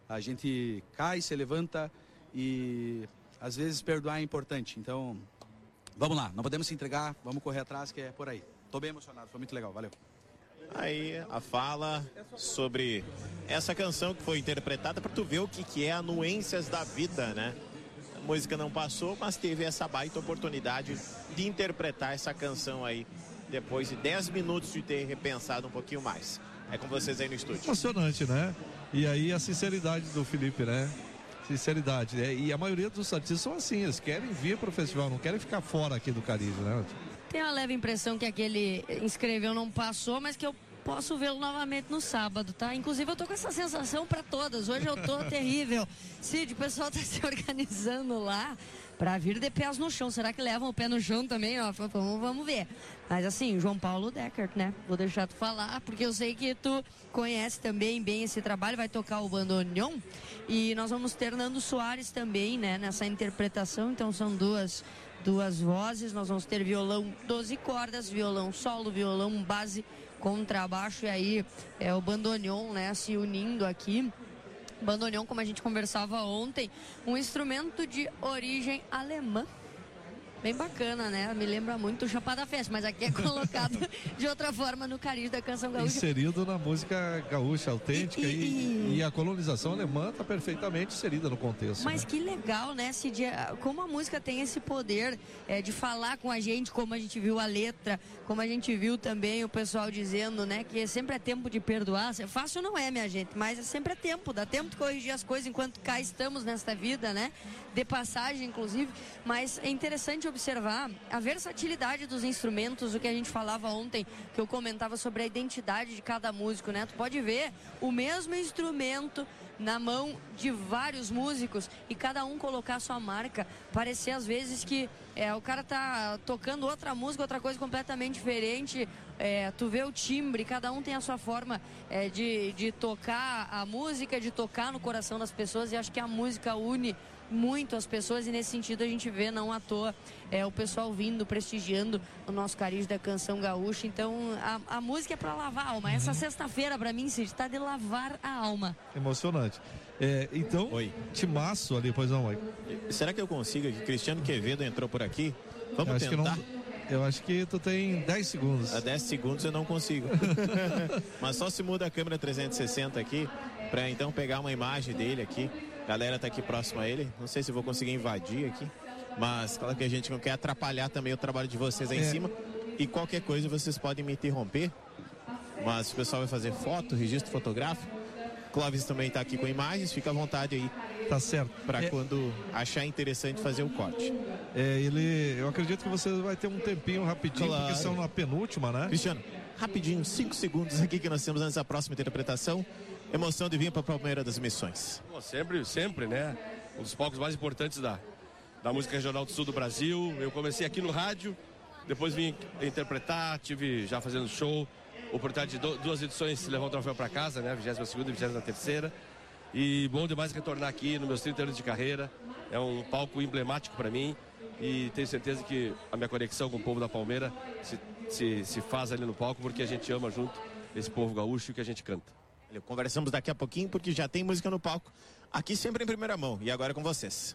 A gente cai, se levanta e às vezes perdoar é importante. Então, vamos lá, não podemos se entregar, vamos correr atrás, que é por aí. Estou bem emocionado, foi muito legal, valeu. Aí a fala sobre essa canção que foi interpretada para tu ver o que é Anuências da Vida, né? A música não passou, mas teve essa baita oportunidade de interpretar essa canção aí depois de 10 minutos de ter repensado um pouquinho mais. É com vocês aí no estúdio. Emocionante, né? E aí a sinceridade do Felipe, né? Sinceridade, né? E a maioria dos artistas são assim, eles querem vir pro festival, não querem ficar fora aqui do Caribe, né? Tem uma leve impressão que aquele inscreveu não passou, mas que eu posso vê-lo novamente no sábado, tá? Inclusive eu tô com essa sensação para todas. Hoje eu tô terrível. Cid, o pessoal tá se organizando lá para vir de pés no chão. Será que levam o pé no chão também? Ó, vamos ver. Mas assim, João Paulo Deckert, né? Vou deixar tu falar, porque eu sei que tu conhece também bem esse trabalho, vai tocar o bandoneon. E nós vamos ter Nando Soares também, né? Nessa interpretação, então são duas vozes. Nós vamos ter violão 12 cordas, violão solo, violão base, contrabaixo, e aí o bandoneon, né, se unindo aqui. Bandoneon, como a gente conversava ontem, um instrumento de origem alemã. Bem bacana, né? Me lembra muito o Chapada Festa, mas aqui é colocado de outra forma no cariz da canção gaúcha. Inserido na música gaúcha autêntica e a colonização alemã está perfeitamente inserida no contexto. Mas né? Que legal, né? Como a música tem esse poder de falar com a gente, como a gente viu a letra, como a gente viu também o pessoal dizendo, né? Que sempre é tempo de perdoar. Fácil não é, minha gente, mas sempre é tempo. Dá tempo de corrigir as coisas enquanto cá estamos nesta vida, né? De passagem, inclusive. Mas é interessante observar a versatilidade dos instrumentos, o que a gente falava ontem, que eu comentava sobre a identidade de cada músico, né? Tu pode ver o mesmo instrumento na mão de vários músicos e cada um colocar a sua marca. Parecer às vezes que o cara tá tocando outra música, outra coisa completamente diferente. Tu vê o timbre, cada um tem a sua forma de tocar a música, de tocar no coração das pessoas, e acho que a música une muito as pessoas, e nesse sentido a gente vê, não à toa, o pessoal vindo, prestigiando o nosso cariz da canção gaúcha. Então a música é para lavar a alma. Essa sexta-feira para mim, Cid, tá de lavar a alma. Emocionante. Então, Oi. Timaço ali, pois não, oi. Será que eu consigo aqui? Cristiano Quevedo entrou por aqui. Vamos tentar? Eu acho que tu tem 10 segundos. A 10 segundos eu não consigo. Mas só se muda a câmera 360 aqui, para então pegar uma imagem dele aqui. A galera tá aqui próximo a ele. Não sei se eu vou conseguir invadir aqui, mas claro que a gente não quer atrapalhar também o trabalho de vocês aí em cima. E qualquer coisa vocês podem me interromper. Mas o pessoal vai fazer foto, registro fotográfico. Clóvis também tá aqui com imagens, fica à vontade aí. Tá certo. Para quando achar interessante fazer o corte. Eu acredito que você vai ter um tempinho rapidinho, claro, porque são na penúltima, né? Cristiano, rapidinho, 5 segundos aqui que nós temos antes da próxima interpretação. Emoção de vir para a Palmeira das Missões. Bom, sempre, né? Um dos palcos mais importantes da música regional do sul do Brasil. Eu comecei aqui no rádio, depois vim interpretar, tive já fazendo show, oportunidade de 2 edições levar o troféu para casa, né? 22ª e 23ª. E bom demais retornar aqui nos meus 30 anos de carreira. É um palco emblemático para mim e tenho certeza que a minha conexão com o povo da Palmeira se faz ali no palco, porque a gente ama junto esse povo gaúcho que a gente canta. Conversamos daqui a pouquinho, porque já tem música no palco. Aqui sempre em primeira mão. E agora com vocês.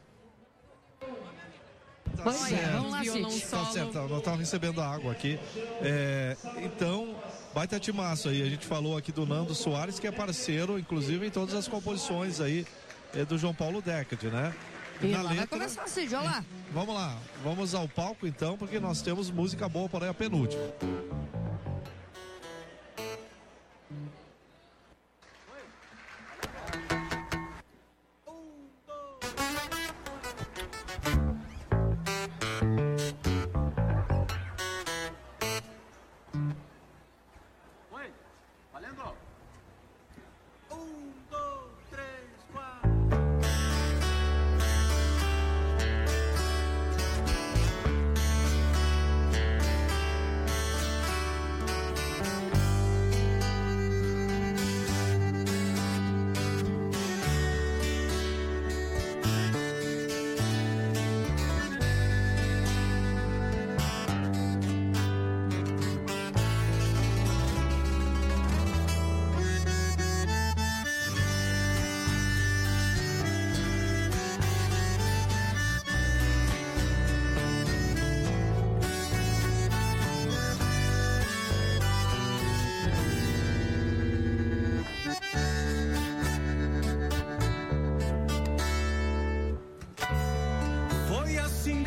Tá certo. Vamos lá, Cid. Tá certo, nós estamos recebendo a água aqui. Então, baita timaço aí. A gente falou aqui do Nando Soares, que é parceiro, inclusive, em todas as composições aí do João Paulo Deckert, né? E lá vai começar, Cid, olha lá. Vamos lá, vamos ao palco então, porque nós temos música boa para a penúltima.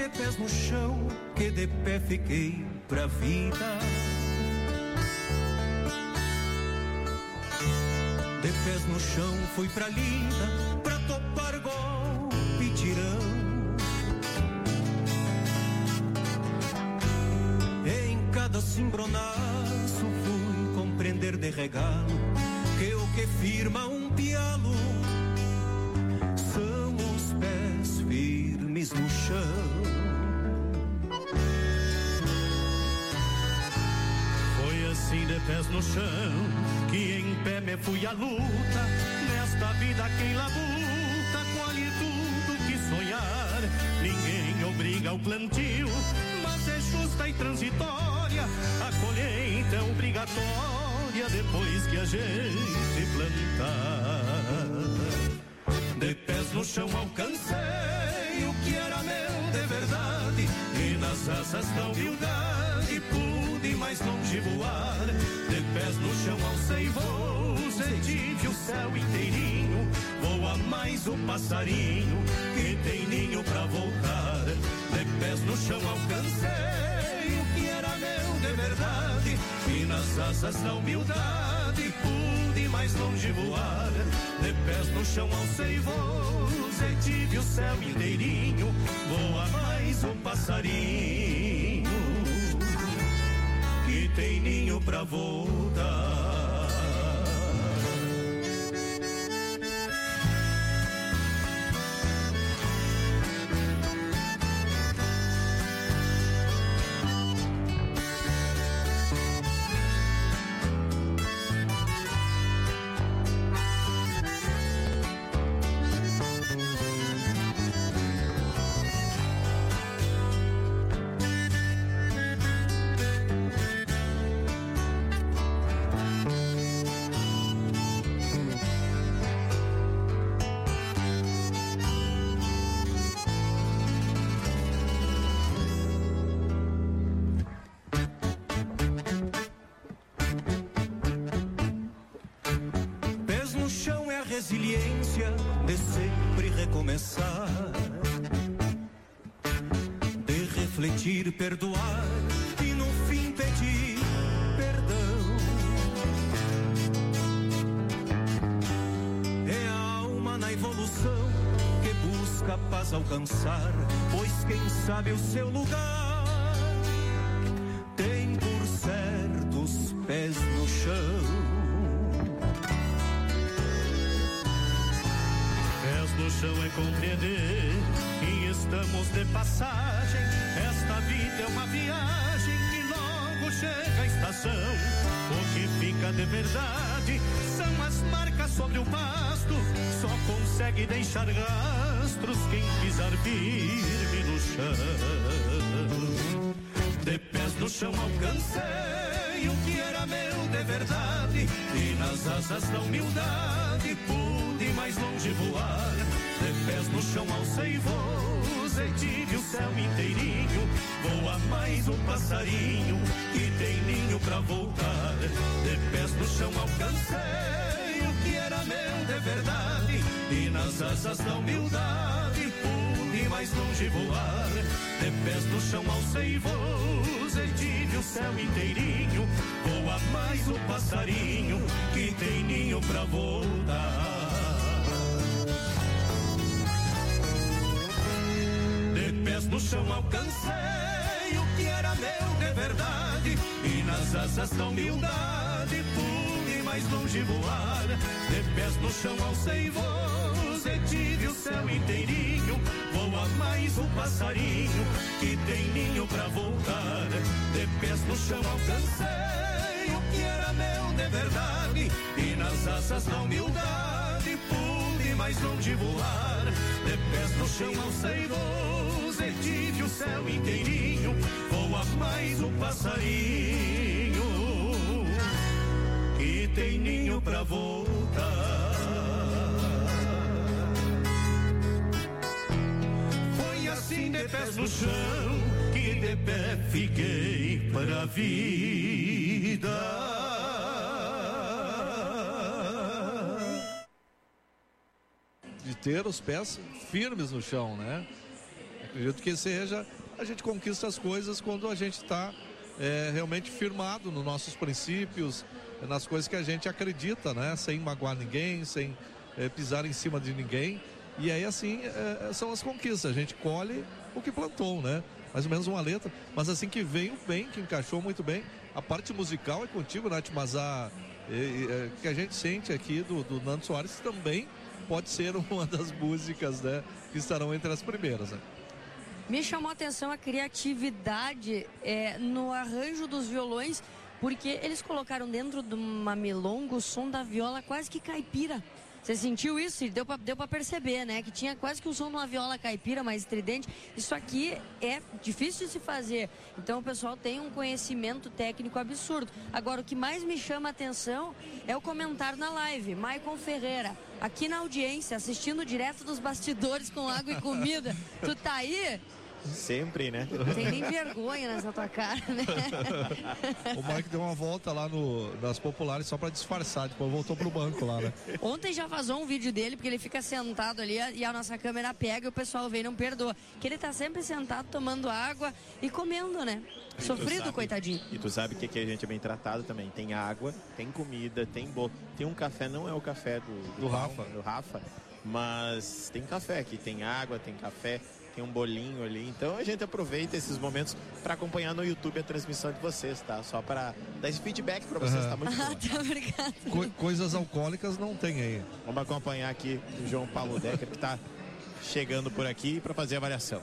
de pés no chão que de pé fiquei pra vida. De pés no chão fui pra lida, pra topar golpe e tirão. Em cada cimbronaço fui compreender de regalo que o que firma um pialo são os pés firmes no chão. Foi assim de pés no chão que em pé me fui à luta. Nesta vida quem labuta colhe tudo que sonhar. Ninguém obriga ao plantio, mas é justa e transitória. A colheita é obrigatória depois que a gente plantar. De pés no chão alcancei o que era meu de verdade, e nas asas da humildade pude mais longe voar. De pés no chão alcei voos e tive o céu inteirinho. Voa mais o passarinho que tem ninho pra voltar. De pés no chão alcancei o que era meu de verdade, e nas asas da humildade pude mais longe voar. De pés no chão alcei voos e tive o céu inteirinho. Voa mais um passarinho que tem ninho pra voltar. Resiliência de sempre recomeçar, de refletir, perdoar e no fim pedir perdão. É a alma na evolução que busca a paz alcançar, pois quem sabe o seu lugar tem por certo os pés no chão. No chão é compreender que estamos de passagem. Esta vida é uma viagem que logo chega à estação. O que fica de verdade são as marcas sobre o pasto. Só consegue deixar rastros quem pisar firme no chão. De pés no chão alcancei o que era meu de verdade, e nas asas da humildade pude mais longe voar. De pés no chão alcei voos e tive o céu inteirinho. Voa mais um passarinho que tem ninho pra voltar. De pés no chão alcancei o que era meu de verdade, e nas asas da humildade pude mais longe voar. De pés no chão alcei voos e tive o céu inteirinho. Voa mais um passarinho que tem ninho pra voltar. No chão alcancei o que era meu de verdade, e nas asas da humildade pude mais longe voar. De pés no chão alcei voos e tive o céu inteirinho. Voa mais um passarinho que tem ninho pra voltar. De pés no chão alcancei o que era meu de verdade, e nas asas da humildade pude mais longe voar. De pés no chão alcei voos e tive o céu inteirinho. Voa mais um passarinho que tem ninho pra voltar. Foi assim de pés no chão que de pé fiquei para a vida. De ter os pés firmes no chão, né? Acredito que seja, a gente conquista as coisas quando a gente está realmente firmado nos nossos princípios, nas coisas que a gente acredita, né? Sem magoar ninguém, sem pisar em cima de ninguém. E aí, assim, são as conquistas. A gente colhe o que plantou, né? Mais ou menos uma letra, mas assim que veio bem, que encaixou muito bem. A parte musical é contigo, Nath, mas que a gente sente aqui do Nando Soares também pode ser uma das músicas, né, que estarão entre as primeiras, né? Me chamou a atenção a criatividade no arranjo dos violões, porque eles colocaram dentro de uma milonga o som da viola quase que caipira. Você sentiu isso? Deu pra perceber, né? Que tinha quase que o som de uma viola caipira, mais estridente. Isso aqui é difícil de se fazer. Então o pessoal tem um conhecimento técnico absurdo. Agora, o que mais me chama a atenção é o comentário na live. Maicon Ferreira, aqui na audiência, assistindo direto dos bastidores com água e comida. Tu tá aí? Sempre, né? Não tem nem vergonha nessa tua cara, né? O Mike deu uma volta lá nas populares só pra disfarçar, depois voltou pro banco lá, né? Ontem já vazou um vídeo dele, porque ele fica sentado ali e a nossa câmera pega e o pessoal vem e não perdoa. Que ele tá sempre sentado, tomando água e comendo, né? Sofrido, coitadinho. E tu sabe que a gente é bem tratado também. Tem água, tem comida, tem bolo. Tem um café, não é o café do Rafa, mas tem café aqui. Tem água, tem café, tem um bolinho ali. Então a gente aproveita esses momentos para acompanhar no YouTube a transmissão de vocês, tá? Só para dar esse feedback para vocês, tá muito bom. Tá, obrigado. Coisas alcoólicas não tem aí. Vamos acompanhar aqui o João Paulo Decker, que tá chegando por aqui para fazer a avaliação.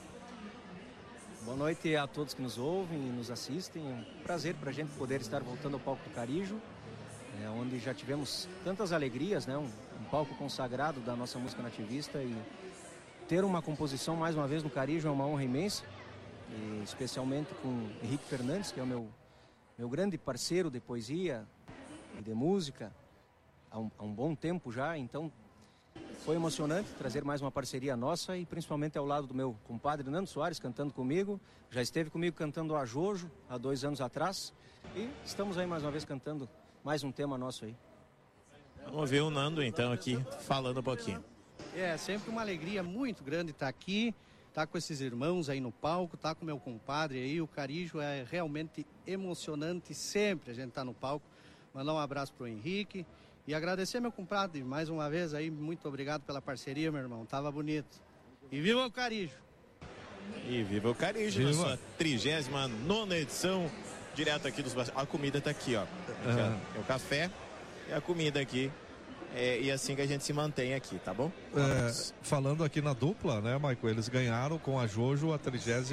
Boa noite a todos que nos ouvem e nos assistem. É um prazer para a gente poder estar voltando ao palco do Carijo, onde já tivemos tantas alegrias, né? Um palco consagrado da nossa música nativista, e ter uma composição mais uma vez no Carijo é uma honra imensa, e especialmente com Henrique Fernandes, que é o meu grande parceiro de poesia e de música há um bom tempo já. Então foi emocionante trazer mais uma parceria nossa, e principalmente ao lado do meu compadre Nando Soares cantando comigo. Já esteve comigo cantando a Jojo há 2 anos atrás, e estamos aí mais uma vez cantando mais um tema nosso aí. Vamos ver o Nando então aqui falando um pouquinho. É sempre uma alegria muito grande estar aqui, estar com esses irmãos aí no palco, estar com meu compadre aí. O Carijo é realmente emocionante sempre a gente estar no palco. Mandar um abraço pro Henrique e agradecer meu compadre mais uma vez aí. Muito obrigado pela parceria, meu irmão. Tava bonito. E viva o Carijo! E viva o Carijo, na sua 39ª edição, direto aqui dos bastidores. A comida tá aqui, ó. É o café e a comida aqui. E assim que a gente se mantém aqui, tá bom? Falando aqui na dupla, né, Maicon? Eles ganharam com a Jojo a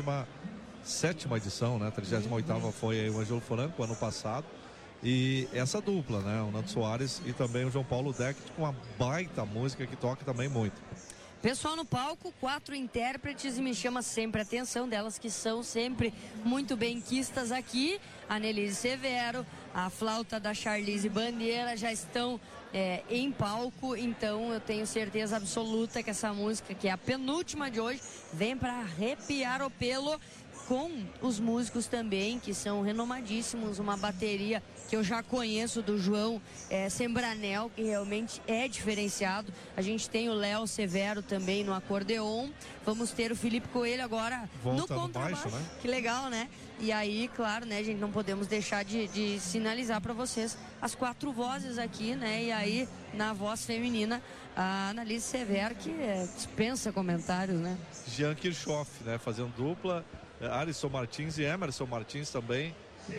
37ª edição, né? A 38ª foi aí o Ângelo Franco, ano passado. E essa dupla, né? O Nando Soares e também o João Paulo Decker, com uma baita música que toca também muito. Pessoal no palco, 4 intérpretes, e me chama sempre a atenção delas, que são sempre muito benquistas aqui. A Nelise Severo, a flauta da Charlize Bandeira já estão em palco, então eu tenho certeza absoluta que essa música, que é a penúltima de hoje, vem para arrepiar o pelo, com os músicos também, que são renomadíssimos. Uma bateria que eu já conheço do João Sembranel, que realmente é diferenciado. A gente tem o Léo Severo também no acordeon. Vamos ter o Felipe Coelho agora no contrabaixo, né? Que legal, né? E aí, claro, né, gente, não podemos deixar de sinalizar para vocês as 4 vozes aqui, né? E aí, na voz feminina, a Annalise Severo, que dispensa comentários, né? Jean Kirchhoff, né? Fazendo dupla. Alisson Martins e Emerson Martins também.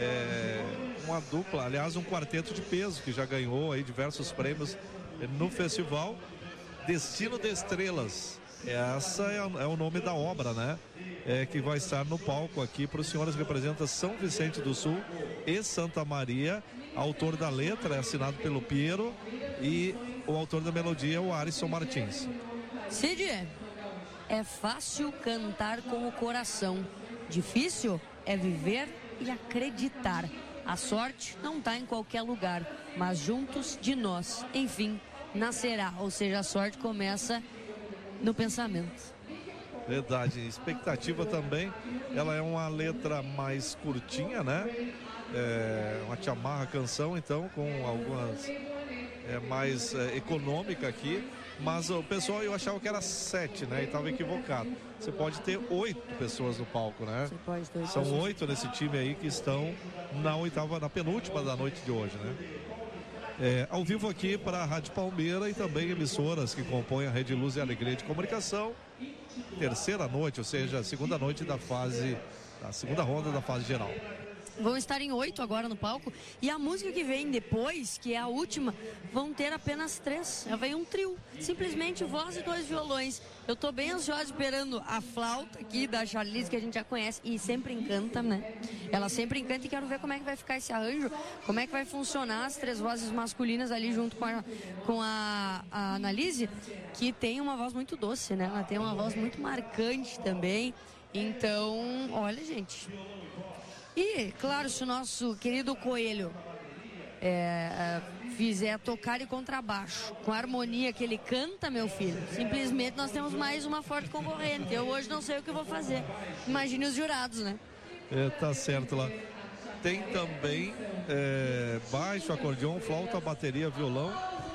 Uma dupla, aliás, um quarteto de peso que já ganhou aí diversos prêmios no festival. Destino de Estrelas. Essa é o nome da obra, né? Que vai estar no palco aqui para os senhores. Representa São Vicente do Sul e Santa Maria. Autor da letra é assinado pelo Piero, e o autor da melodia é o Alisson Martins. Cid, é fácil cantar com o coração. Difícil é viver e acreditar. A sorte não está em qualquer lugar, mas juntos de nós, enfim, nascerá. Ou seja, a sorte começa no pensamento. Verdade. Expectativa também. Ela é uma letra mais curtinha, né? Uma chamarra canção, então, com algumas mais econômica aqui, mas o pessoal, eu achava que era 7, né? E estava equivocado. Você pode ter 8 pessoas no palco, né? Você pode ter São 8 nesse time aí que estão na penúltima da noite de hoje, né? Ao vivo aqui para a Rádio Palmeira e também emissoras que compõem a Rede Luz e Alegria de Comunicação. Terceira noite, ou seja, a segunda noite da segunda ronda da fase geral. Vão estar em 8 agora no palco. E a música que vem depois, que é a última, vão ter apenas 3. Vem um trio. Simplesmente voz e 2 violões. Eu tô bem ansiosa esperando a flauta aqui da Charlize, que a gente já conhece e sempre encanta, né? Ela sempre encanta e quero ver como é que vai ficar esse arranjo, como é que vai funcionar as 3 vozes masculinas ali junto com a Annalise, que tem uma voz muito doce, né? Ela tem uma voz muito marcante também. Então, olha, gente... E, claro, se o nosso querido Coelho fizer tocar de contrabaixo, com a harmonia que ele canta, meu filho, simplesmente nós temos mais uma forte concorrente. Eu hoje não sei o que vou fazer. Imagine os jurados, né? Tá certo lá. Tem também baixo, acordeon, flauta, bateria, violão.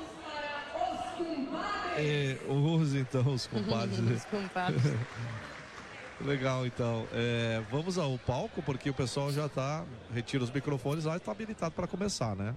Use então os compadres. Os compadres. Legal, então. Vamos ao palco, porque o pessoal já retira os microfones lá e está habilitado para começar, né?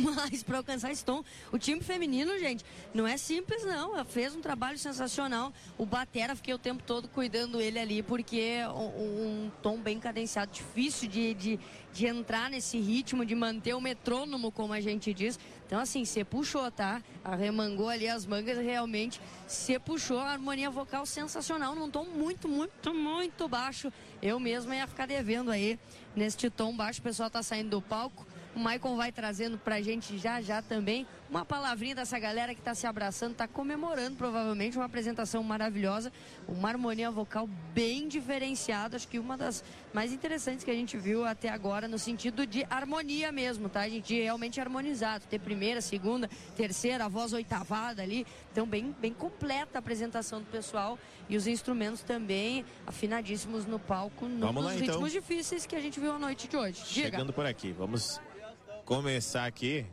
demais para alcançar esse tom. O time feminino, gente, não é simples não, fez um trabalho sensacional. O batera, fiquei o tempo todo cuidando ele ali, porque é um tom bem cadenciado, difícil de entrar nesse ritmo, de manter o metrônomo, como a gente diz. Então, assim, você puxou, tá? Arremangou ali as mangas, realmente você puxou, a harmonia vocal sensacional, num tom muito, muito, muito baixo. Eu mesma ia ficar devendo aí neste tom baixo. O pessoal tá saindo do palco. O Maicon vai trazendo pra gente já também uma palavrinha dessa galera que tá se abraçando, tá comemorando provavelmente uma apresentação maravilhosa, uma harmonia vocal bem diferenciada, acho que uma das mais interessantes que a gente viu até agora, no sentido de harmonia mesmo, tá? A gente realmente harmonizado, ter primeira, segunda, terceira, a voz oitavada ali, então bem completa a apresentação do pessoal e os instrumentos também afinadíssimos no palco, num dos ritmos difíceis que a gente viu a noite de hoje. Chegando por aqui, vamos começar aqui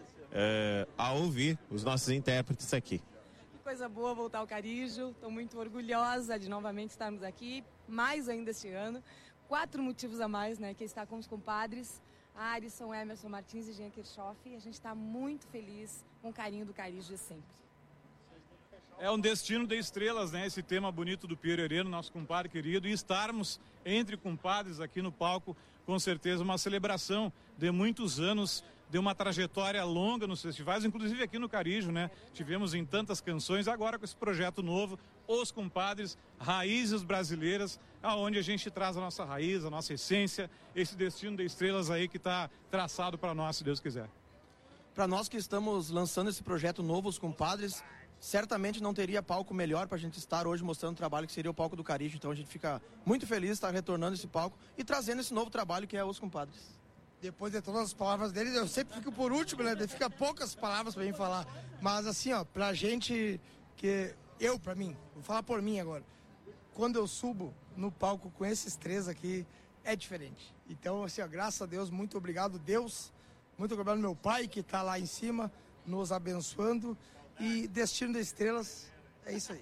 a ouvir os nossos intérpretes aqui. Que coisa boa voltar ao Carijo, estou muito orgulhosa de novamente estarmos aqui, mais ainda este ano. 4 motivos a mais, né, que é estar com os compadres, Arisson, Emerson Martins e Jean Kirchhoff, e a gente está muito feliz com o carinho do Carijo de sempre. É um destino de estrelas, né? Esse tema bonito do Piero Hereno, nosso compadre querido, e estarmos entre compadres aqui no palco, com certeza uma celebração de muitos anos, de uma trajetória longa nos festivais, inclusive aqui no Carijo, né? Tivemos em tantas canções, agora com esse projeto novo, Os Compadres, Raízes Brasileiras, aonde a gente traz a nossa raiz, a nossa essência, esse destino de estrelas aí que está traçado para nós, se Deus quiser. Para nós que estamos lançando esse projeto novo, Os Compadres, certamente não teria palco melhor para a gente estar hoje mostrando o trabalho que seria o palco do Carijo. Então a gente fica muito feliz de estar retornando esse palco e trazendo esse novo trabalho que é Os Compadres. Depois de todas as palavras deles, eu sempre fico por último, né? Fica poucas palavras para mim falar. Mas assim, ó, pra gente que... pra mim, vou falar por mim agora. Quando eu subo no palco com esses 3 aqui, é diferente. Então, assim, ó, graças a Deus, muito obrigado, Deus. Muito obrigado meu pai que está lá em cima, nos abençoando. E Destino das Estrelas, é isso aí.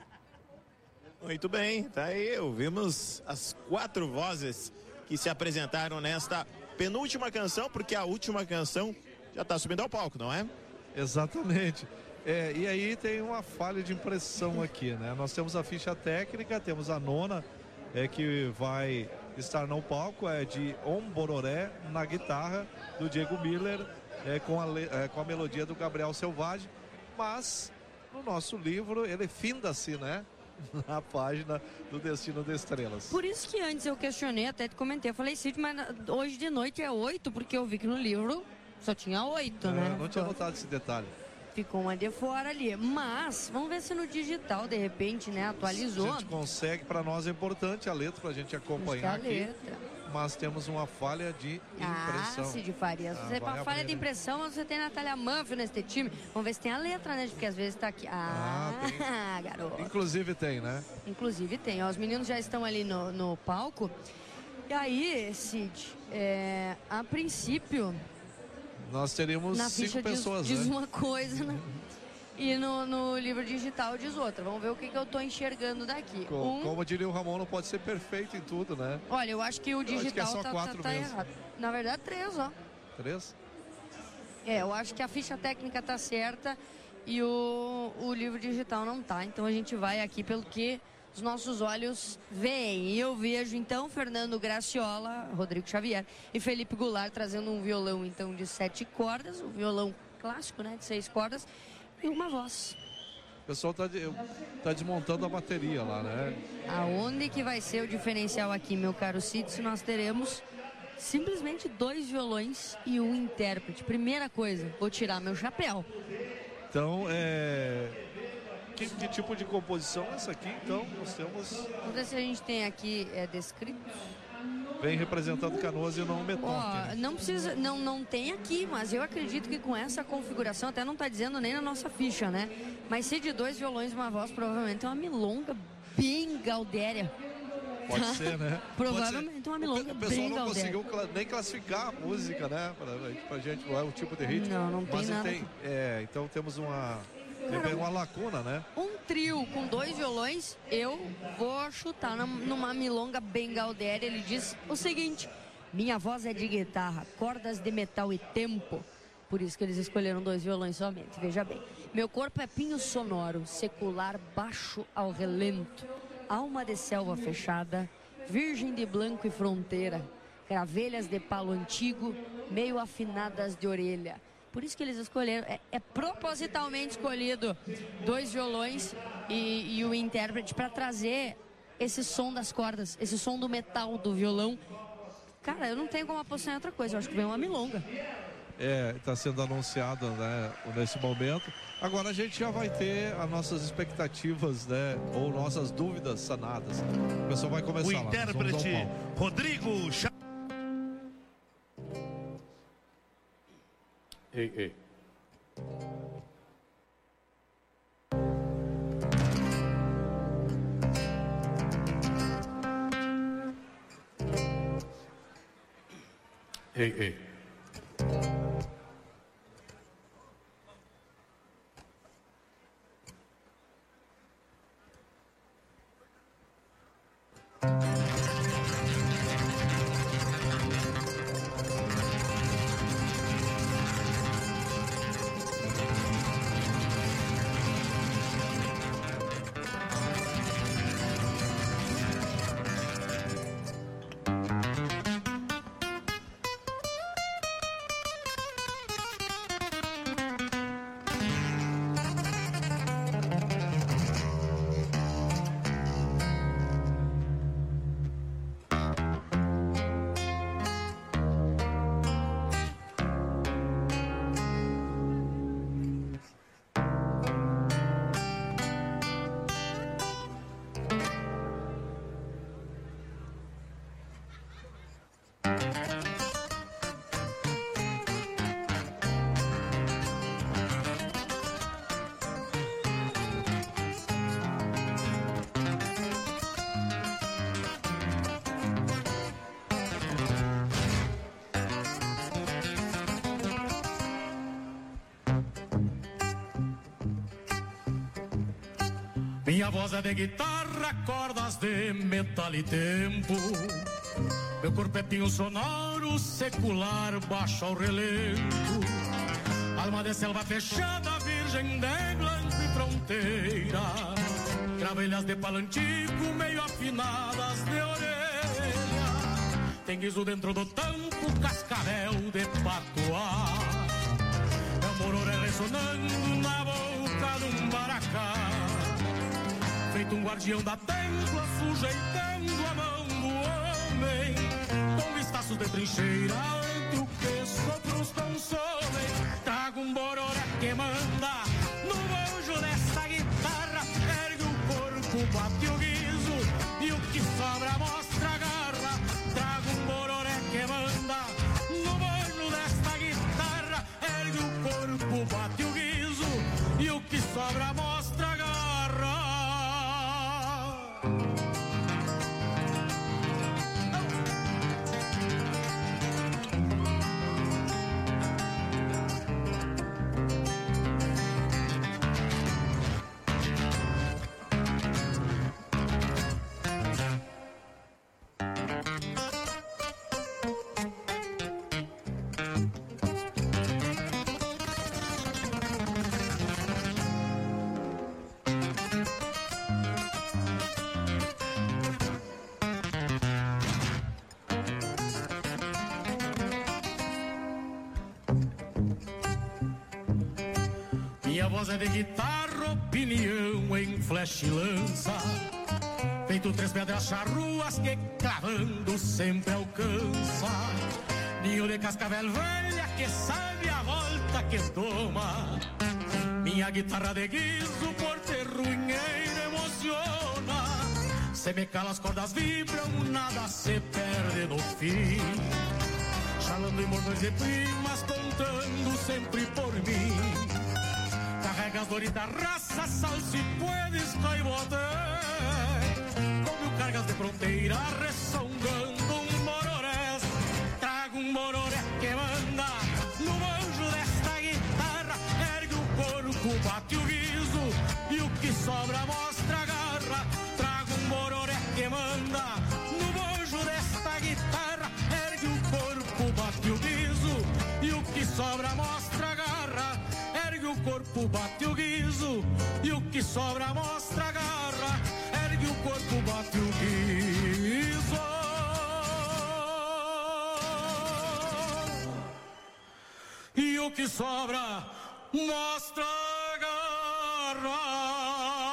Muito bem, tá aí, ouvimos as 4 vozes que se apresentaram nesta penúltima canção, porque a última canção já está subindo ao palco, não é? Exatamente. E aí tem uma falha de impressão aqui, né? Nós temos a ficha técnica, temos a nona, que vai estar no palco, é de Om Bororé na guitarra, do Diego Miller, com a melodia do Gabriel Selvagem. Mas no nosso livro ele finda-se, né? Na página do Destino das Estrelas. Por isso que antes eu questionei, até te comentei, eu falei, Cid, mas hoje de noite é 8, porque eu vi que no livro só tinha 8, né? Não tinha notado esse detalhe. Ficou uma de fora ali, mas vamos ver se no digital de repente, né, atualizou. A gente consegue, para nós é importante a letra pra gente acompanhar aqui. Mas temos uma falha de impressão. Cid Farias. Falha de impressão, mas você tem a Natália Manfio nesse time. Vamos ver se tem a letra, né? Porque às vezes tá aqui. Tem. Garoto. Inclusive tem, né? Inclusive tem. Ó, os meninos já estão ali no palco. E aí, Cid, a princípio... Nós teríamos 5 pessoas, diz uma coisa, né? E no livro digital diz outra. Vamos ver o que eu tô enxergando daqui. Como diria o Ramon, não pode ser perfeito em tudo, né? Olha, eu acho que o digital tá errado. Na verdade, 3, ó. 3? Eu acho que a ficha técnica tá certa e o livro digital não tá. Então a gente vai aqui pelo que os nossos olhos veem. E eu vejo, então, Fernando Graciola, Rodrigo Xavier e Felipe Goulart trazendo um violão, então, de 7 cordas. Um violão clássico, né? De 6 cordas. E uma voz. O pessoal tá desmontando a bateria lá, né? Aonde que vai ser o diferencial aqui, meu caro Cid, se nós teremos simplesmente 2 violões e um intérprete? Primeira coisa, vou tirar meu chapéu. Então, que tipo de composição é essa aqui? Então, nós temos... Vamos ver se a gente tem aqui descrito. Vem representando Canoas e não Metonk, né? Não precisa, não tem aqui, mas eu acredito que com essa configuração, até não está dizendo nem na nossa ficha, né? Mas se de 2 violões e uma voz, provavelmente é uma milonga bem gaudéria. Pode ser, né? Provavelmente uma milonga bem gaudéria. O pessoal não conseguiu nem classificar a música, né? Pra gente, não é o tipo de ritmo. Não tem nada. Então temos uma lacuna, né? Um trio com 2 violões, eu vou chutar numa milonga bem gaudéria. Ele diz o seguinte: minha voz é de guitarra, cordas de metal e tempo. Por isso que eles escolheram 2 violões somente, veja bem. Meu corpo é pinho sonoro, secular baixo ao relento, alma de selva fechada, virgem de blanco e fronteira, gravelhas de palo antigo, meio afinadas de orelha. Por isso que eles escolheram, é propositalmente escolhido 2 violões e o intérprete para trazer esse som das cordas, esse som do metal do violão. Cara, eu não tenho como apostar em outra coisa, eu acho que vem uma milonga. Está sendo anunciado, né, nesse momento. Agora a gente já vai ter as nossas expectativas, né, ou nossas dúvidas sanadas. O pessoal vai começar o lá. Intérprete Rodrigo Ei. Ei. Minha voz é de guitarra, cordas de metal e tempo. Meu corpo é pinho sonoro, secular, baixo ao relento. Alma de selva fechada, virgem de blanco e fronteira. Gravelhas de palo antigo, meio afinadas de orelha. Tem guiso dentro do tampo, cascavel de patuá. Meu mororé ressonando na boca de um baracá. Feito um guardião da templa, sujeitando a mão do homem, com vistaços de trincheira, entre o que sopros consomem. Trago um bororé que manda, no bojo desta guitarra, ergue o corpo, bate o guiso, e o que sobra mostra a garra. Trago um bororé que manda, no bojo desta guitarra, ergue o corpo, bate o guiso, e o que sobra mostra a garra. Minha voz é de guitarra, opinião em flecha e lança. Feito 3 pedras charruas que cravando sempre alcança. Ninho de cascavel velha que sabe a volta que toma. Minha guitarra de guiso por ter ruinheira emociona. Se me cala as cordas vibram, nada se perde no fim. Chalando em bordões de primas, contando sempre por mim. Carregas dorita raça, sal se puedes caibote. Com 1000 cargas de fronteira, ressongando um mororés. Trago um mororé que manda, no banjo desta guitarra, ergue o corpo, bate o guiso, e o que sobra mostra a garra. Trago um mororé que manda, no banjo desta guitarra, ergue o corpo, bate o guiso, e o que sobra mostra a garra. sobra mostra a garra, ergue o corpo, bate o guiso. E o que sobra mostra a garra.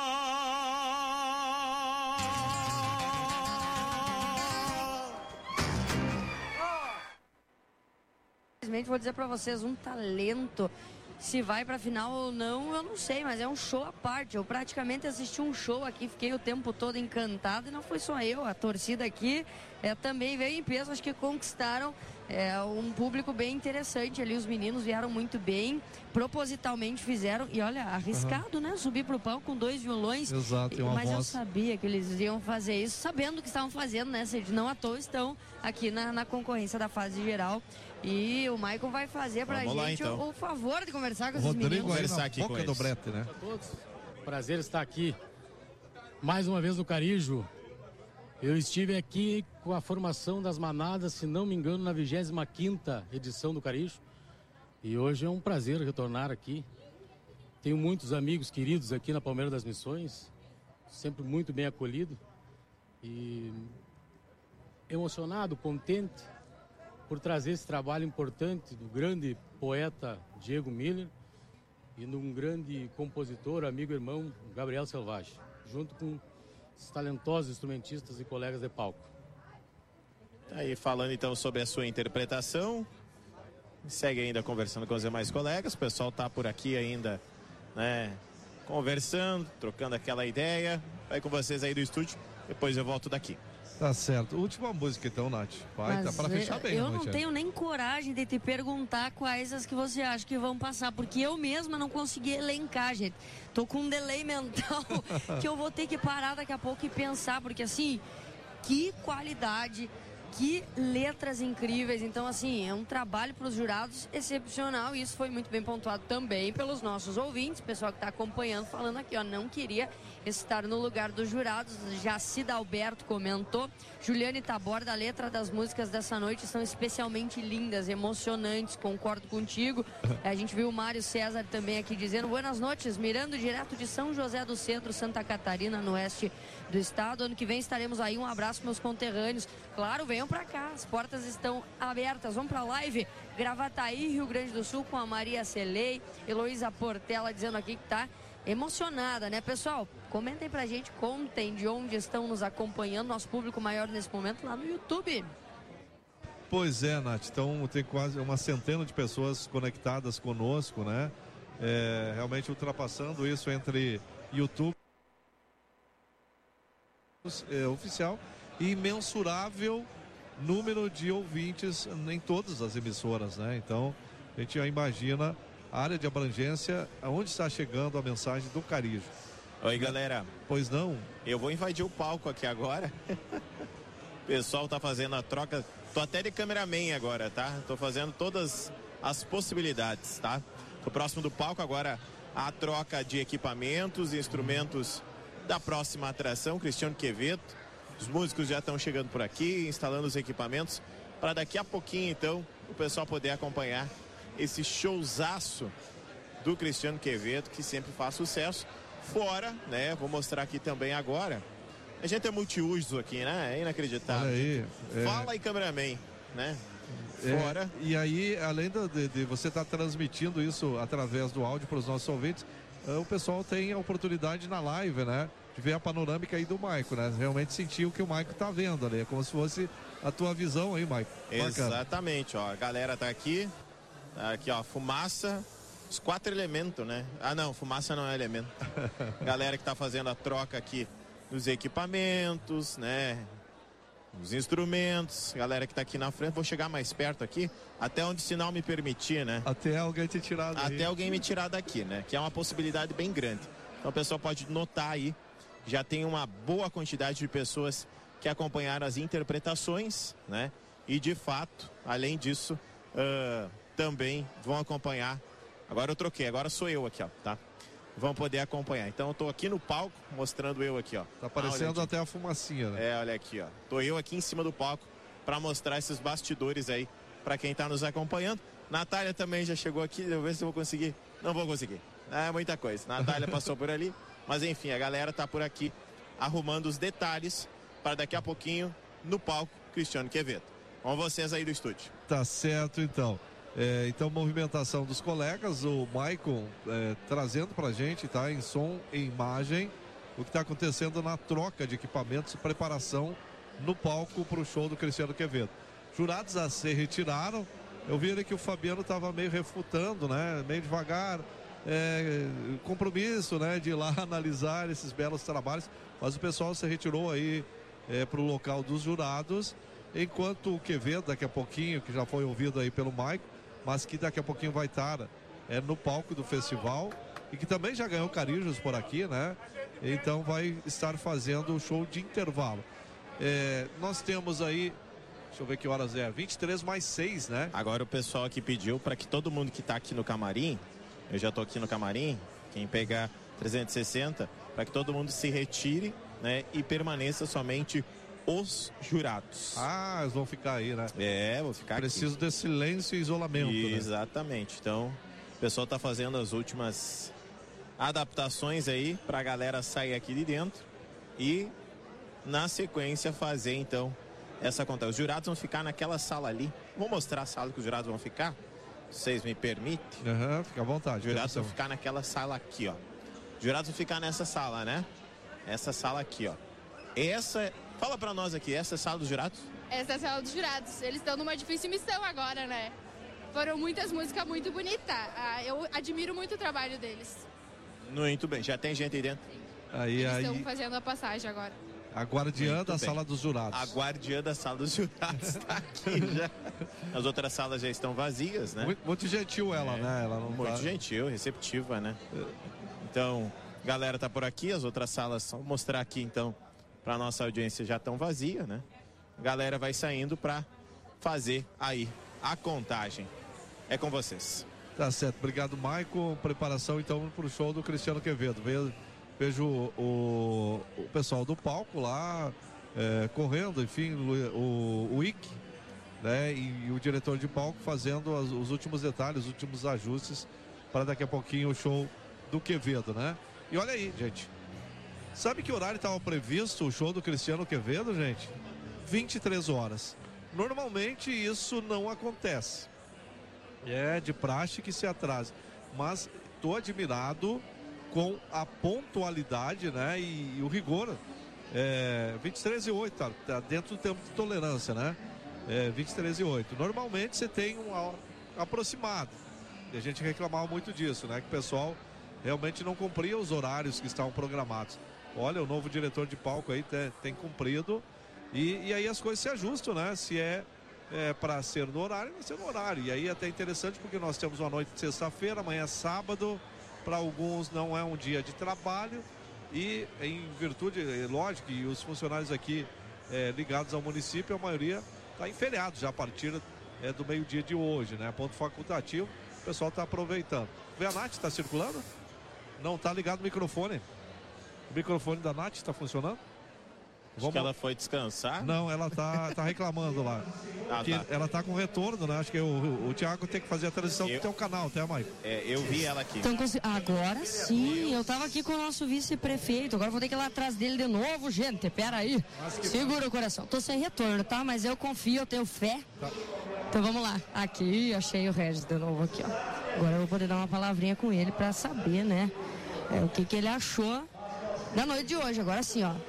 Vou dizer pra vocês, um talento. Se vai pra final ou não, eu não sei, mas é um show à parte. Eu praticamente assisti um show aqui, fiquei o tempo todo encantado, e não foi só eu, a torcida aqui também veio em peso. Acho que conquistaram um público bem interessante ali. Os meninos vieram muito bem, propositalmente fizeram, e olha, arriscado, né? Subir pro palco com 2 violões. Exato, tem uma mas voz. eu sabia que eles iam fazer isso, sabendo o que estavam fazendo, né? Não à toa estão aqui na concorrência da fase geral. E o Maicon vai fazer pra Vamos gente lá, então. o favor de conversar com esses Rodrigo meninos. aí Conversar na aqui boca com do eles. brete, né? A todos, prazer estar aqui mais uma vez no Carijo. Eu estive aqui com a formação das manadas, se não me engano, na 25ª edição do Carijo. E hoje é um prazer retornar aqui. Tenho muitos amigos queridos aqui na Palmeira das Missões, sempre muito bem acolhido. E emocionado, contente por trazer esse trabalho importante do grande poeta Diego Miller e de um grande compositor, amigo e irmão Gabriel Selvagem, junto com os talentosos instrumentistas e colegas de palco. Aí falando então sobre a sua interpretação, segue ainda conversando com os demais colegas, o pessoal tá por aqui ainda, né, conversando, trocando aquela ideia. Vai com vocês aí do estúdio, depois eu volto daqui. Tá certo. Última música então, Nath. Vai, tá para fechar bem. Eu não tenho nem coragem de te perguntar quais as que você acha que vão passar, porque eu mesma não consegui elencar, gente. Tô com um delay mental que eu vou ter que parar daqui a pouco e pensar, porque assim, que qualidade, que letras incríveis. Então, assim, é um trabalho para os jurados excepcional, e isso foi muito bem pontuado também pelos nossos ouvintes, pessoal que está acompanhando, falando aqui, ó, não queria estar no lugar dos jurados. Jacida Alberto comentou. Juliane Taborda, a letra das músicas dessa noite são especialmente lindas, emocionantes, concordo contigo. A gente viu o Mário César também aqui dizendo: buenas noites, mirando direto de São José do Centro, Santa Catarina, no oeste do estado. Ano que vem estaremos aí, um abraço meus conterrâneos. Claro, venham pra cá, as portas estão abertas. Vamos pra live Gravataí, Rio Grande do Sul, com a Maria Celei. Heloísa Portela dizendo aqui que tá emocionada, né, pessoal? Comentem pra gente, contem de onde estão nos acompanhando, nosso público maior nesse momento lá no YouTube. Pois é, Nath, então tem quase uma centena de pessoas conectadas conosco, né? Realmente ultrapassando isso entre YouTube oficial e imensurável número de ouvintes em todas as emissoras, né? Então a gente já imagina a área de abrangência, aonde está chegando a mensagem do Carijo. Oi, galera. Pois não? Eu vou invadir o palco aqui agora. O pessoal tá fazendo a troca. Tô até de cameraman agora, tá? Tô fazendo todas as possibilidades, tá? Tô próximo do palco agora, a troca de equipamentos e instrumentos da próxima atração, Cristiano Quevedo. Os músicos já estão chegando por aqui, instalando os equipamentos, para daqui a pouquinho, então, o pessoal poder acompanhar esse showzaço do Cristiano Quevedo, que sempre faz sucesso. Fora, né? Vou mostrar aqui também agora. A gente é multiuso aqui, né? É inacreditável. Olha aí, Fala aí, cameraman, né? Fora. E aí, além de você estar transmitindo isso através do áudio para os nossos ouvintes, o pessoal tem a oportunidade na live, né? De ver a panorâmica aí do Maico, né? Realmente sentir o que o Maico tá vendo ali. É como se fosse a tua visão aí, Maico. Exatamente, ó. A galera tá aqui. Aqui, ó, fumaça, os 4 elementos, né? Ah, não, fumaça não é elemento. Galera que tá fazendo a troca aqui dos equipamentos, né? Os instrumentos, galera que tá aqui na frente. Vou chegar mais perto aqui, até onde o sinal me permitir, né? Até alguém te tirar daqui. Até alguém me tirar daqui, né? Que é uma possibilidade bem grande. Então o pessoal pode notar aí, já tem uma boa quantidade de pessoas que acompanharam as interpretações, né? E de fato, além disso, também vão acompanhar. Agora eu troquei, agora sou eu aqui, ó, tá? Vão poder acompanhar. Então eu tô aqui no palco, mostrando eu aqui, ó. Tá aparecendo até a fumacinha, né? Olha aqui, ó. Tô eu aqui em cima do palco para mostrar esses bastidores aí para quem tá nos acompanhando. Natália também já chegou aqui, deixa eu ver se eu vou conseguir. Não vou conseguir. É muita coisa. Natália passou por ali, Mas enfim, a galera tá por aqui arrumando os detalhes para daqui a pouquinho no palco Cristiano Quevedo. Com vocês aí do estúdio. Tá certo, então. Então, movimentação dos colegas, o Maicon trazendo pra gente, tá? Em som e imagem, o que está acontecendo na troca de equipamentos e preparação no palco para o show do Cristiano Quevedo. Jurados se retiraram. Eu vi que o Fabiano estava meio refutando, né? Meio devagar. Compromisso, né? De ir lá analisar esses belos trabalhos. Mas o pessoal se retirou aí para o local dos jurados. Enquanto o Quevedo, daqui a pouquinho, que já foi ouvido aí pelo Maicon, mas que daqui a pouquinho vai estar no palco do festival e que também já ganhou carijos por aqui, né? Então vai estar fazendo o show de intervalo. Nós temos aí, deixa eu ver que horas 23+6, né? Agora o pessoal aqui pediu para que todo mundo que está aqui no camarim, eu já estou aqui no camarim, quem pegar 360, para que todo mundo se retire, né? E permaneça somente os jurados. Ah, eles vão ficar aí, né? Vou ficar aqui. Preciso de silêncio e isolamento. Exatamente. Né? Então, o pessoal está fazendo as últimas adaptações aí para a galera sair aqui de dentro e, na sequência, fazer então essa conta. Os jurados vão ficar naquela sala ali. Vou mostrar a sala que os jurados vão ficar. Se vocês me permitem. Fica à vontade. Os jurados vão ficar naquela sala aqui, ó. Os jurados vão ficar nessa sala, né? Essa sala aqui, ó. Fala pra nós aqui, essa é a sala dos jurados? Essa é a sala dos jurados. Eles estão numa difícil missão agora, né? Foram muitas músicas muito bonitas. Eu admiro muito o trabalho deles. Muito bem, já tem gente aí dentro? Eles estão fazendo a passagem agora. A guardiã da sala dos jurados. A guardiã da sala dos jurados está aqui já. As outras salas já estão vazias, né? Muito gentil ela, né? Ela não muito gentil, receptiva, né? Então, galera tá por aqui, as outras salas, só mostrar aqui então, para nossa audiência já estão vazias, né? A galera vai saindo para fazer aí a contagem. É com vocês. Tá certo, obrigado, Maicon. Preparação então para o show do Cristiano Quevedo. Vejo o pessoal do palco lá correndo, enfim, o Ick, né? E o diretor de palco fazendo os últimos detalhes, os últimos ajustes para daqui a pouquinho o show do Quevedo, né? E olha aí, gente. Sabe que horário estava previsto o show do Cristiano Quevedo, gente? 23 horas. Normalmente isso não acontece. É de praxe que se atrasa. Mas estou admirado com a pontualidade, né? E o rigor. 23:08, tá dentro do tempo de tolerância, né? 23:08. Normalmente você tem um aproximado. E a gente reclamava muito disso, né? Que o pessoal realmente não cumpria os horários que estavam programados. Olha, o novo diretor de palco aí tem cumprido. E aí as coisas se ajustam, né? Se para ser no horário, vai ser no horário. E aí é até interessante porque nós temos uma noite de sexta-feira, amanhã é sábado. Para alguns não é um dia de trabalho. E em virtude, lógico, e os funcionários aqui ligados ao município, a maioria está em feriado já a partir do meio-dia de hoje, né? Ponto facultativo, o pessoal está aproveitando. Vê a Nath, está circulando? Não está ligado o microfone. O microfone da Nath está funcionando? Acho que ela foi descansar. Não, ela tá reclamando lá. Tá. Ela tá com retorno, né? Acho que o Thiago tem que fazer a transição pro teu canal, tá, Maicon? Eu vi ela aqui. Então, agora sim, eu tava aqui com o nosso vice-prefeito. Agora vou ter que ir lá atrás dele de novo, gente. Pera aí. Segura o coração. Tô sem retorno, tá? Mas eu confio, eu tenho fé. Tá. Então vamos lá. Aqui, achei o Regis de novo aqui, ó. Agora eu vou poder dar uma palavrinha com ele pra saber, né? O que ele achou da noite de hoje. Agora sim, ó.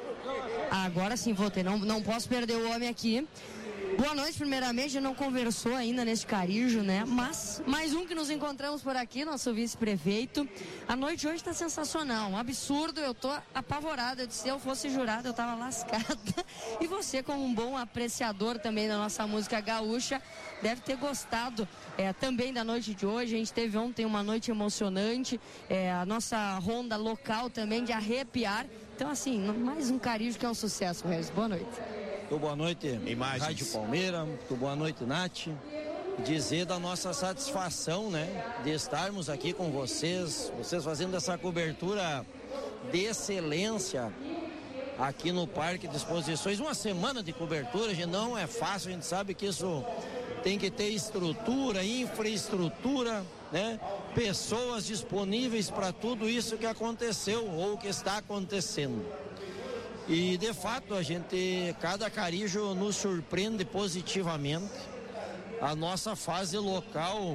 Agora sim, voltei. Não posso perder o homem aqui. Boa noite, primeiramente. Já não conversou ainda nesse carijo, né? Mas mais um que nos encontramos por aqui, nosso vice-prefeito. A noite hoje tá sensacional, um absurdo. Eu tô apavorada. Se eu fosse jurada, eu tava lascada. E você, como um bom apreciador também da nossa música gaúcha, deve ter gostado também da noite de hoje. A gente teve ontem uma noite emocionante. A nossa ronda local também de arrepiar. Então, assim, mais um carijo que é um sucesso, Regis. Boa noite. Boa noite, Imagens. Rádio Palmeira. Boa noite, Nath. Dizer da nossa satisfação, né, de estarmos aqui com vocês fazendo essa cobertura de excelência aqui no Parque de Exposições. Uma semana de cobertura, gente, não é fácil, a gente sabe que isso tem que ter estrutura, infraestrutura, né? Pessoas disponíveis para tudo isso que aconteceu ou que está acontecendo. E de fato cada Carijo nos surpreende positivamente. A nossa fase local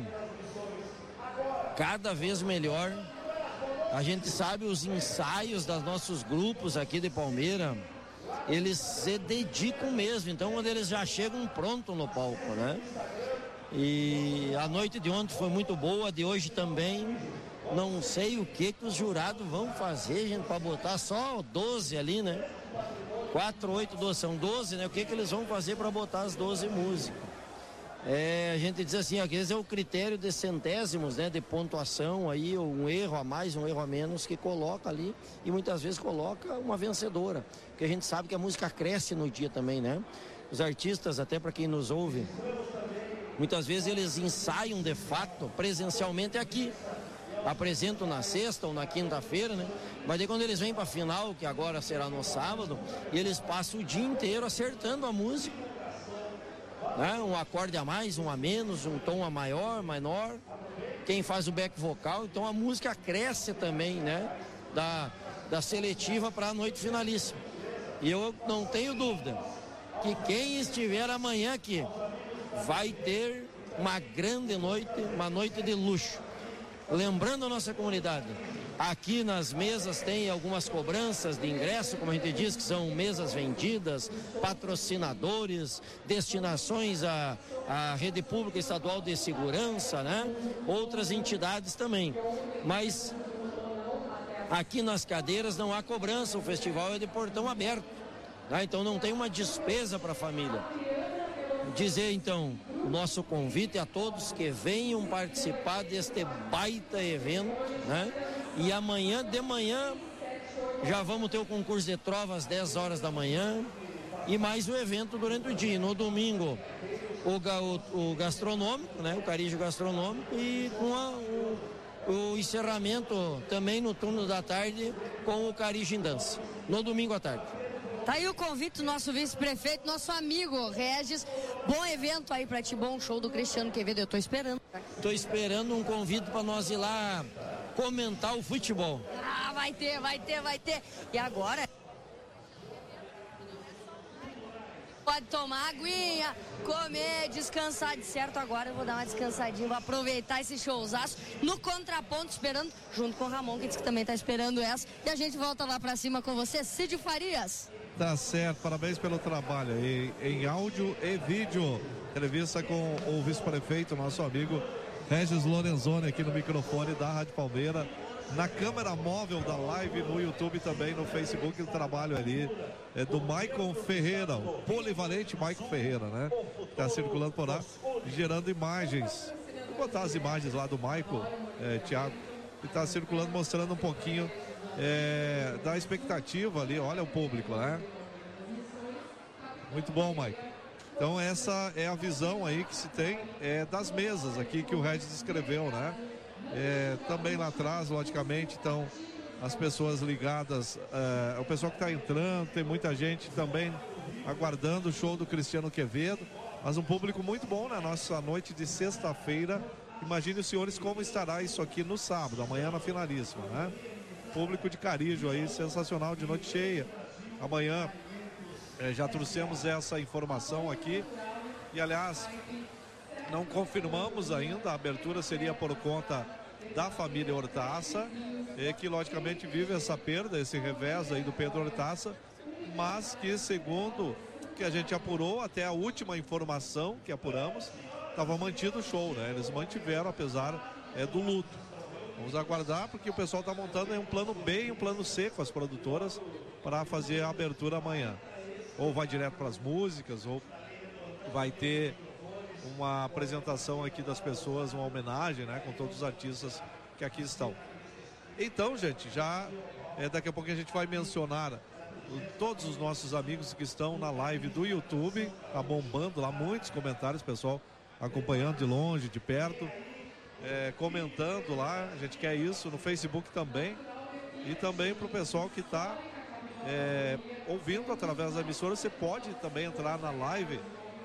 cada vez melhor. A gente sabe os ensaios dos nossos grupos aqui de Palmeira, eles se dedicam mesmo, então quando eles já chegam pronto no palco, né? E a noite de ontem foi muito boa, de hoje também. Não sei o que os jurados vão fazer, gente, para botar só 12 ali, né? 4, 8, 12, são 12, né? O que eles vão fazer para botar as 12 músicas? A gente diz assim, às vezes é o critério de centésimos, né? De pontuação aí, um erro a mais, um erro a menos que coloca ali e muitas vezes coloca uma vencedora. Porque a gente sabe que a música cresce no dia também, né? Os artistas, até para quem nos ouve, muitas vezes eles ensaiam de fato presencialmente aqui. Apresentam na sexta ou na quinta-feira, né? Mas daí quando eles vêm para a final, que agora será no sábado, eles passam o dia inteiro acertando a música, né? Um acorde a mais, um a menos, um tom a maior, menor. Quem faz o back vocal, então a música cresce também, né? Da seletiva para a noite finalíssima. E eu não tenho dúvida que quem estiver amanhã aqui vai ter uma grande noite, uma noite de luxo. Lembrando a nossa comunidade, aqui nas mesas tem algumas cobranças de ingresso, como a gente diz, que são mesas vendidas, patrocinadores, destinações à rede pública estadual de segurança, né? Outras entidades também. Mas aqui nas cadeiras não há cobrança, o festival é de portão aberto, né? Então não tem uma despesa para a família. Dizer então o nosso convite a todos que venham participar deste baita evento, né? E amanhã de manhã já vamos ter o concurso de trova às 10 horas da manhã e mais o evento durante o dia. No domingo o gastronômico, né? O Carijo gastronômico e com o encerramento também no turno da tarde com o Carijo em dança, no domingo à tarde. Tá aí o convite do nosso vice-prefeito, nosso amigo Regis. Bom evento aí pra ti, bom show do Cristiano Quevedo, eu tô esperando. Tô esperando um convite pra nós ir lá comentar o futebol. Ah, vai ter. E agora? Pode tomar aguinha, comer, descansar. De certo, agora eu vou dar uma descansadinha, vou aproveitar esse showzaço no contraponto, esperando, junto com o Ramon, que disse que também tá esperando essa. E a gente volta lá pra cima com você, Cid Farias. Tá certo, parabéns pelo trabalho aí, em áudio e vídeo. Entrevista com o vice-prefeito, nosso amigo Regis Lorenzoni, aqui no microfone da Rádio Palmeira, na câmera móvel da live, no YouTube também, no Facebook, o trabalho ali é do Maicon Ferreira, o polivalente Maicon Ferreira, né? Tá circulando por lá, gerando imagens. Vou botar as imagens lá do Maicon, Thiago, que tá circulando, mostrando um pouquinho da expectativa ali, olha o público, né? Muito bom, Maicon. Então essa é a visão aí que se tem das mesas aqui que o Regis descreveu, né? Também lá atrás, logicamente, então as pessoas ligadas, o pessoal que está entrando, tem muita gente também aguardando o show do Cristiano Quevedo, mas um público muito bom na nossa noite de sexta-feira. Imagine os senhores como estará isso aqui no sábado, amanhã na finalíssima, né? Público de Carijo aí, sensacional, de noite cheia. Amanhã já trouxemos essa informação aqui e, aliás, não confirmamos ainda, a abertura seria por conta da família Hortaça, que logicamente vive essa perda, esse revés aí do Pedro Hortaça, mas que, segundo que a gente apurou, até a última informação que apuramos, estava mantido o show, né? Eles mantiveram, apesar do luto. Vamos aguardar, porque o pessoal está montando um plano B e um plano C com as produtoras para fazer a abertura amanhã. Ou vai direto para as músicas, ou vai ter uma apresentação aqui das pessoas, uma homenagem, né, com todos os artistas que aqui estão. Então, gente, já daqui a pouco a gente vai mencionar todos os nossos amigos que estão na live do YouTube. Tá bombando lá, muitos comentários, pessoal acompanhando de longe, de perto, comentando lá. A gente quer isso no Facebook também, e também para o pessoal que está ouvindo através da emissora. Você pode também entrar na live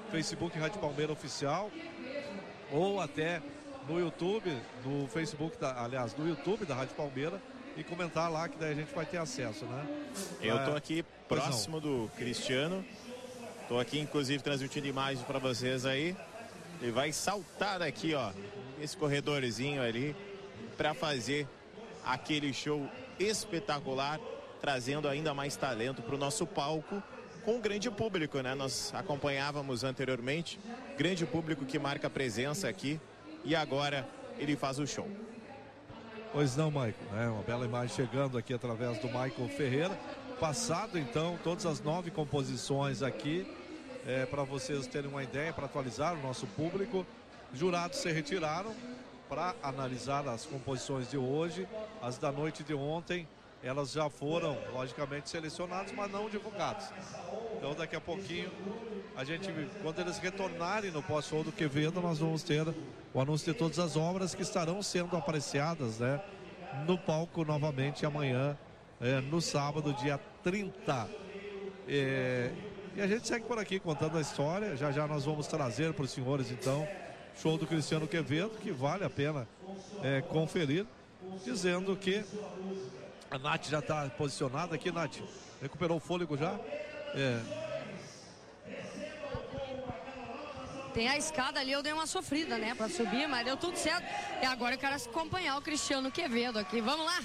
Facebook Rádio Palmeira Oficial, ou até no YouTube, no Facebook, no YouTube da Rádio Palmeira, e comentar lá, que daí a gente vai ter acesso, né? Eu tô aqui próximo do Cristiano, tô aqui inclusive transmitindo imagens para vocês aí. Ele vai saltar aqui, ó, esse corredorzinho ali, para fazer aquele show espetacular, trazendo ainda mais talento para o nosso palco, com um grande público, né? Nós acompanhávamos anteriormente, grande público que marca presença aqui, e agora ele faz o show. Pois não, Maicon, né? Uma bela imagem chegando aqui através do Maicon Ferreira. Passado então todas as 9 composições aqui, para vocês terem uma ideia, para atualizar o nosso público. Jurados se retiraram para analisar as composições de hoje. As da noite de ontem, elas já foram logicamente selecionadas, mas não divulgadas. Então daqui a pouquinho, quando eles retornarem no pós-show do Quevedo, nós vamos ter o anúncio de todas as obras que estarão sendo apreciadas, né, no palco novamente amanhã, no sábado, dia 30. E a gente segue por aqui contando a história. Já nós vamos trazer para os senhores, então, show do Cristiano Quevedo, que vale a pena conferir, dizendo que a Nath já está posicionada aqui. Nath, recuperou o fôlego já? Tem a escada ali, eu dei uma sofrida, né, pra subir, mas deu tudo certo. E agora eu quero acompanhar o Cristiano Quevedo aqui. Vamos lá?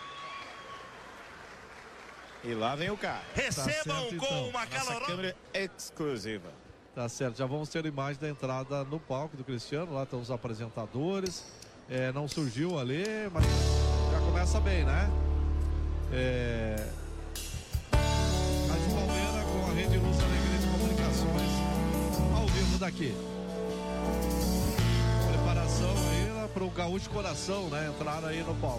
E lá vem o cara. Recebam tá certo, com então. uma câmera exclusiva. Tá certo, já vamos ter imagem da entrada no palco do Cristiano. Lá estão os apresentadores. Não surgiu ali, mas já começa bem, né? Rádio Palmeira com a Rede Luz Alegria de Comunicações ao vivo daqui. Preparação aí para o Gaúcho Coração, né? Entrar aí no palco.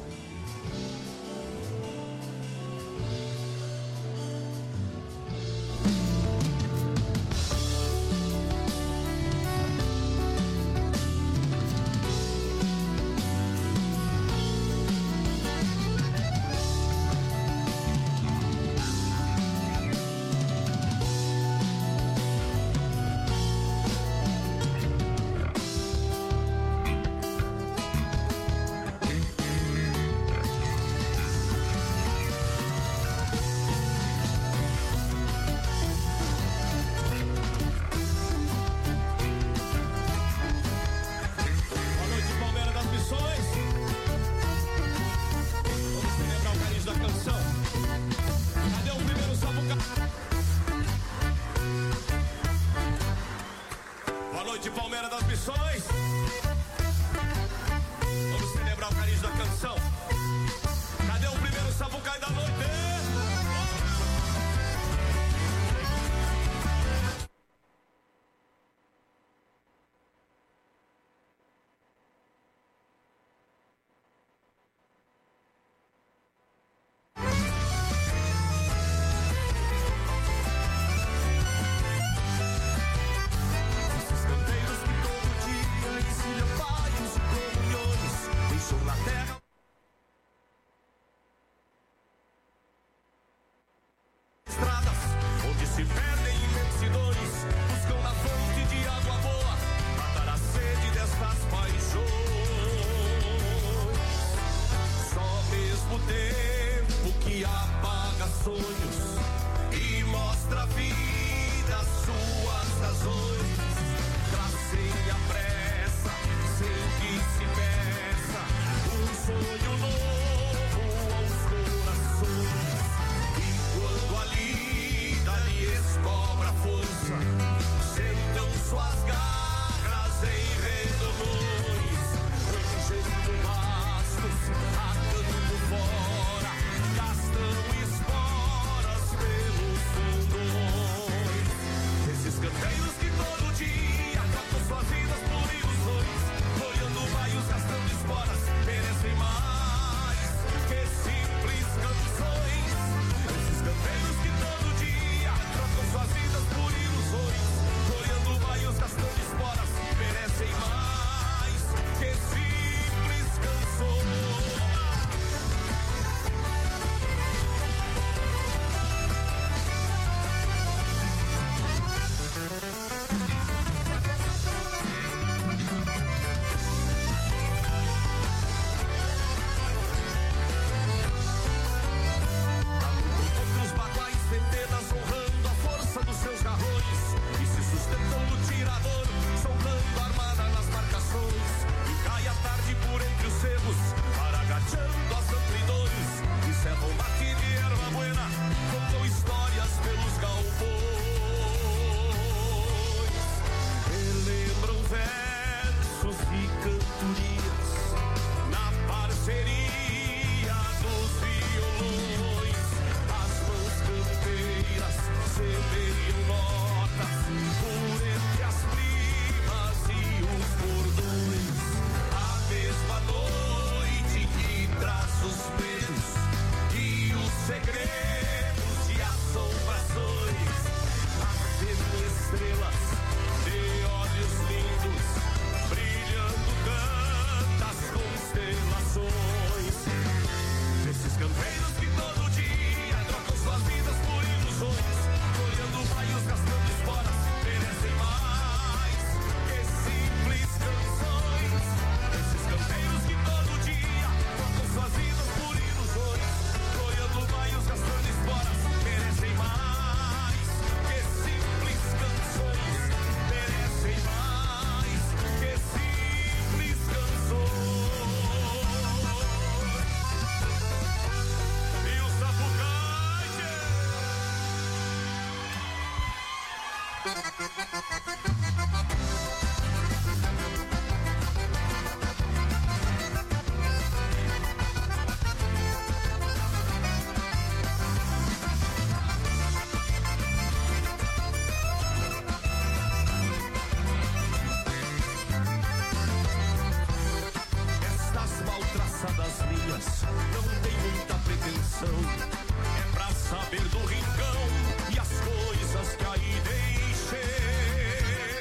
Estas mal traçadas linhas não tem muita pretensão. É pra saber do rincão e as coisas que aí deixei.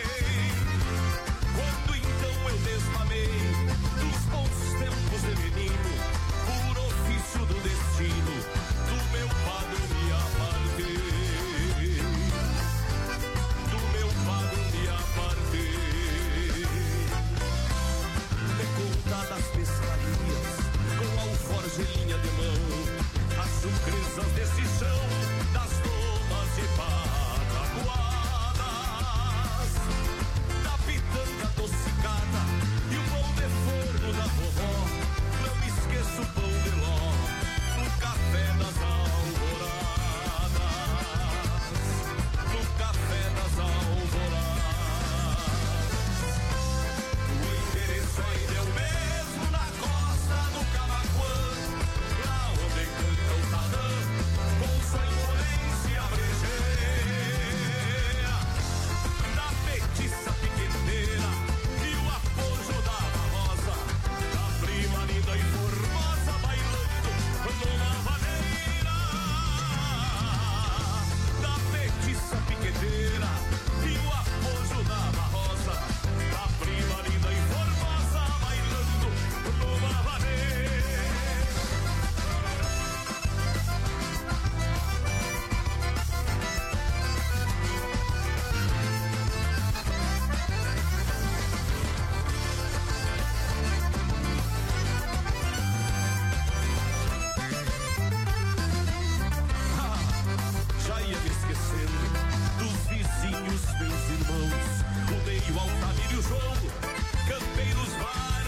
Quando então eu desmamei dos bons tempos de menino, por ofício do destino, do meu padre me apartei. Do meu padre me apartei. Recontadas pescarias com alforje e linha de mão, as surpresas desse chão, das lomas de pataguadas, da pitanga adocicada e o pão de forno da vovó. Não me esqueço o pão de ló no café das alvoradas, no café das alvoradas. O endereço ainda é o mesmo, na costa do Camaquã, lá onde canta o Tadã, com sua imponência a brejeira, da petiça piqueteira e o apojo da rosa, da prima linda e formosa bailando numa vaneira, da petiça piqueteira e o apojo da rosa, da prima linda e formosa bailando numa vaneira. Já ia me esquecendo dos vizinhos, meus irmãos, o Neio, o Altamiro e o João, campeiros vários